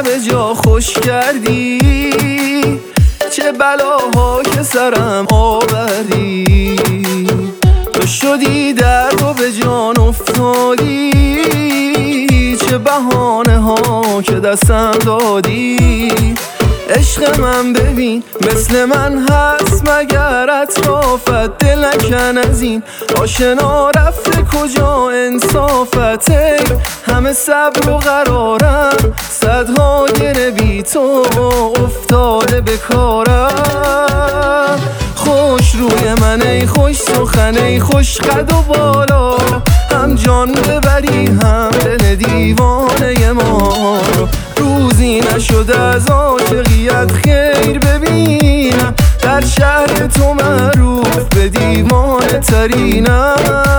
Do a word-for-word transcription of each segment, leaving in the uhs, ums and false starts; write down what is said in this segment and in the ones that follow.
همه جا خوش کردی، چه بلاها که سرم آوردی. تو شدی درد و به جان افتادی، چه بهانه ها که دستم دادی. عشق من ببین مثل من هست مگر اطرافت، دل نکن از این آشنا رفته کجا انصافت. ای همه صبر و قرارم، صدها گره بی تو افتاده به کارم. خوش روی من ای خوش سخن ای خوش قد و بالا، هم جان ببری هم دل دیوانه ما رو. روزی نشده از عاشقیت خیر ببینم، در شهر تو معروف به دیوانه ترینم.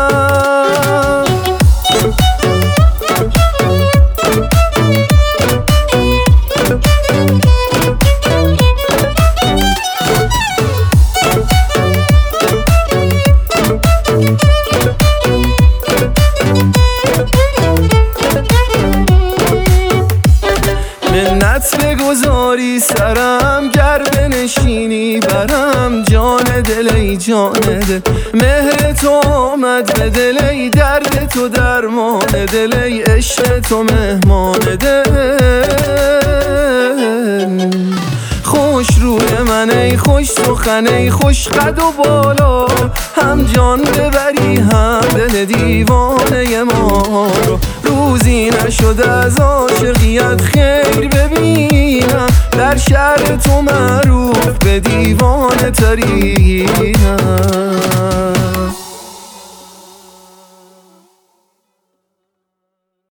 منت بگذاری سرم گر بنشینی برم، جان دل ای جان دل مهر تو آمد به دل، ای درد تو درمان دل، ای عشق تو مهمان دل. خوش روی من ای خوش سخن ای خوش قد و بالا، هم جان ببری هم دل دیوانه ما رو. روزی نشده از عاشقیت خیر ببینم، در شهر تو معروف به دیوانه ترینم.